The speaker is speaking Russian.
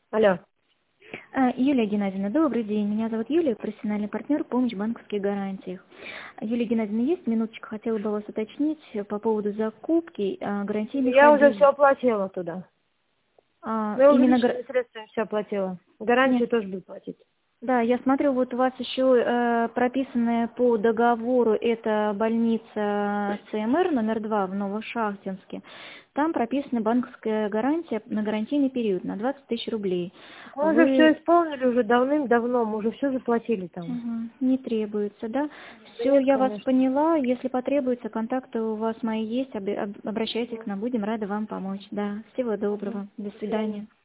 Алло. Юлия Геннадьевна, добрый день. Меня зовут Юлия, профессиональный партнер «Помощь в банковских гарантиях». Юлия Геннадьевна, есть минуточка, хотела бы вас уточнить по поводу закупки гарантийных Я уже все обезьян. оплатила туда. Я уже Именно, личными средствами все оплатила. нет, Гарантию тоже буду платить. да, я смотрю, вот у вас еще прописанная по договору, это больница ЦМР номер 2 в Новошахтинске. Там прописана банковская гарантия на гарантийный период на 20 тысяч рублей. Мы уже все Вы исполнили уже давным-давно, мы уже все заплатили там. Не требуется, да? Да Все, нет, я вас конечно. поняла. Если потребуется, контакты у вас мои есть, обращайтесь к нам, будем рады вам помочь. Да, всего доброго. До До свидания. свидания.